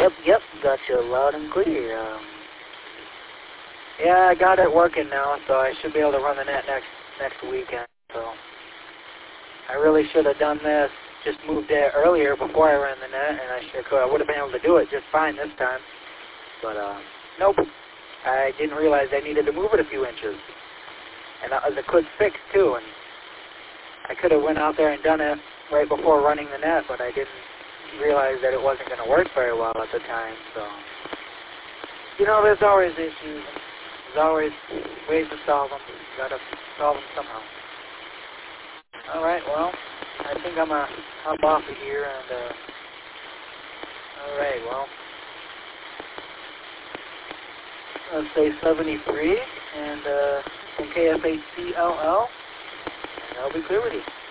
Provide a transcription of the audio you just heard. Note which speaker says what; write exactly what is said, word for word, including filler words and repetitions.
Speaker 1: Yep, yep, got you loud and clear. Um, yeah, I got it working now, so I should be able to run the net next next weekend. So I really should have done this, just moved it earlier before I ran the net, and I should I would have been able to do it just fine this time. But uh, nope, I didn't realize I needed to move it a few inches, and that was a quick fix too. And I could have went out there and done it right before running the net, but I didn't realize that it wasn't going to work very well at the time. So, you know, there's always issues. There's always ways to solve them. You got to solve them somehow. All right, well, I think I'm going to hop off of here. And uh, all right, well, let's say seventy-three and uh, K F H C L L, and I'll be clear with you.